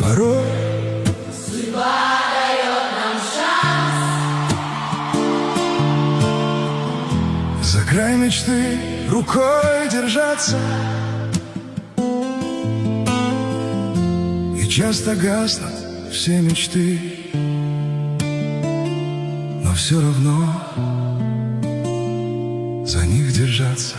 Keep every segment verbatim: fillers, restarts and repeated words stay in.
порой судьба дает нам шанс. за край мечты рукой держаться. И часто гаснут все мечты, но все равно за них держаться.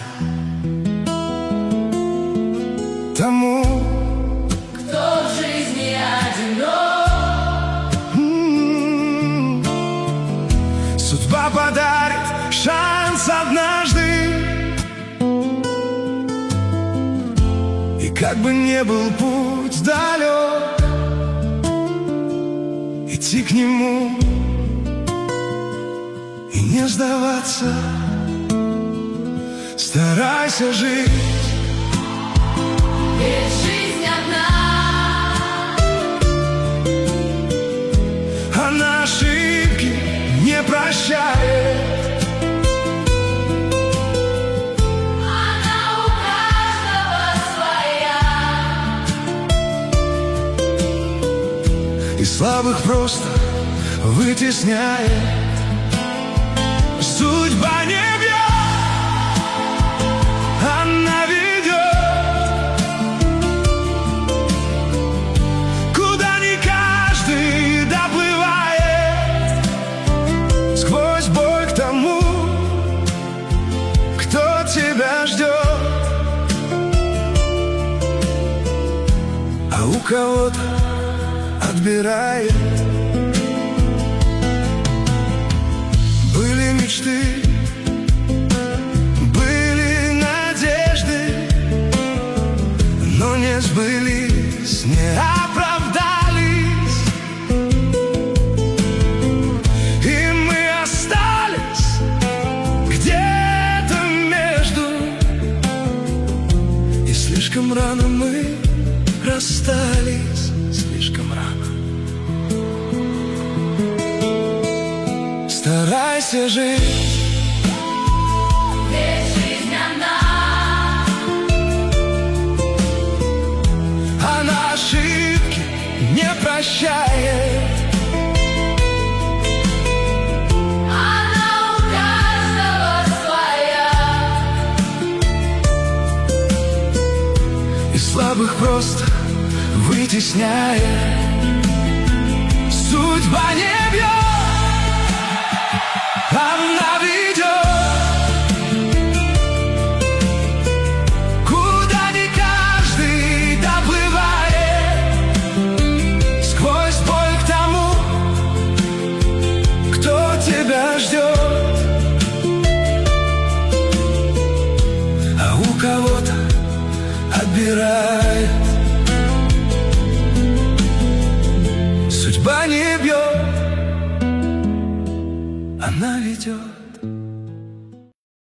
Тому, кто в жизни одинок, м-м-м, судьба подарит шанс однажды. И как бы не был путь далек, идти к нему и не сдаваться. Старайся жить, ведь жизнь одна. она ошибки не прощает. Она у каждого своя. И слабых просто вытесняет. Судьба не бьет, она ведет, куда не каждый доплывает. Сквозь бой к тому, кто тебя ждет. А у кого-то отбирает. Были мечты, были надежды, но не сбылись, не оправдались. И мы остались где-то между. И слишком рано мы расстались, слишком рано. Старайся жить, Ведь жизнь одна. она ошибки не прощает. Она у каждого своя. И слабых просто вытесняет. Судьба не бьет, она ведет, куда не каждый доплывает. Сквозь боль к тому, кто тебя ждет. А у кого-то отбирает. Судьба не бьет, она ведет.